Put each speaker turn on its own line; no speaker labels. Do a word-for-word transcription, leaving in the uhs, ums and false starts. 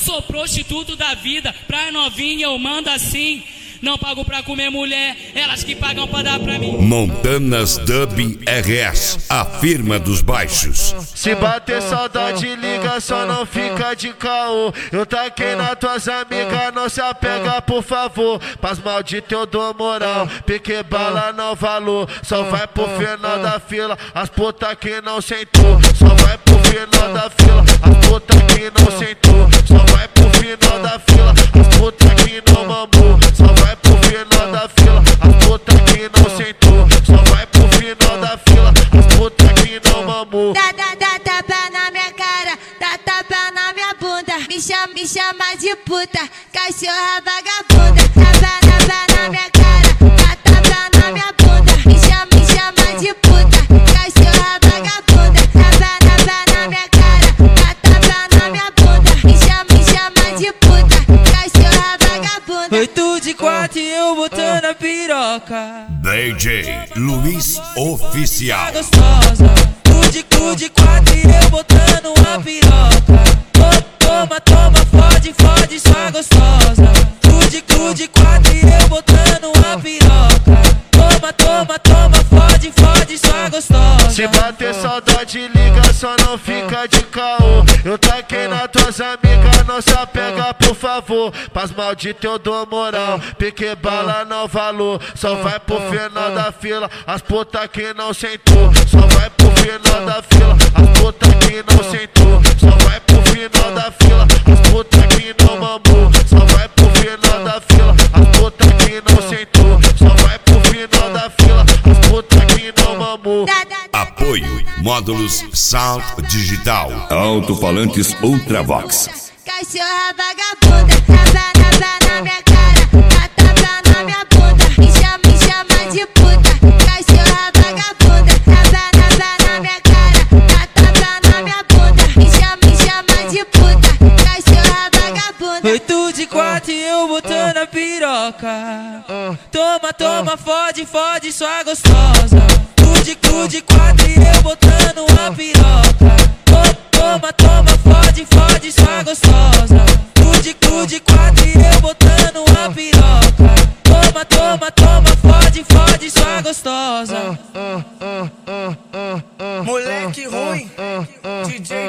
sou prostituto da vida, pra novinha eu mando assim. Não pago pra comer mulher, elas que pagam pra dar pra mim.
Montanas Dub R S, a firma dos baixos.
Se bater saudade, liga, só não fica de caô. Eu taquei nas tuas amigas, não se apega, por favor. Pras maldito eu dou moral, pique bala não valor. Só vai pro final da fila, as puta que não sentou. Só vai pro final da fila, as puta que não sentou. Só vai pro final da fila, as puta que não mamou. Só vai pro final da fila, as puta que não sentou. Só vai pro final da fila, as puta que não mamou.
Dá, dá, dá tapa na minha cara, dá tapa na minha bunda. Me chama, me chama de puta, cachorra vagabunda. Tapa, tapa na minha cara, dá tapa na minha bunda. Me chama, me chama de puta, cachorra vagabunda. Tapa, tapa na minha cara, dá tapa na minha bunda. Me chama, me chama de puta, cachorra vagabunda.
Oito de quatro e eu botando a piroca.
D J Luiz Oficial.
Gostosa. Tu de, tu de quatro e eu botando a piroca. Toma, toma, fode, fode, sua gostosa. Tu de, tu de quatro e eu botando a piroca. Toma, toma, toma, fode, fode, sua gostosa.
Se bater saudade, liga, só não fica de caô. Eu taquei nas tuas amigas, não se apega, por favor. Pras maldito eu dou moral, pique bala não valor. Só vai pro final da fila, as puta que não sentou. Só vai pro final da fila, as puta que não sentou. Só vai pro final da fila, as puta que não mamou. Só vai pro final da fila, as puta que não sentou. Só vai pro final da fila, as puta que não mamou.
Apoio Módulos Sound Digital.
Alto-falantes Ultravox.
Cachorra vagabunda, tapa, tapa na minha cara, dá tapa na minha bunda. Me chama, me chama de puta, cachorra vagabunda. Tapa, tapa na minha cara, dá tapa na minha bunda. Me chama, me chama de puta, cachorra vagabunda.
Oito de quatro e eu botando a piroca. Toma, toma, fode, fode, sua gostosa. Tu de, tu de quatro e eu botando a piroca. Toma, toma, fode, fode, sua gostosa. Tu de, tu de quatro e eu botando a piroca. Toma, toma, toma, fode, fode, sua gostosa.
Moleque ruim, D J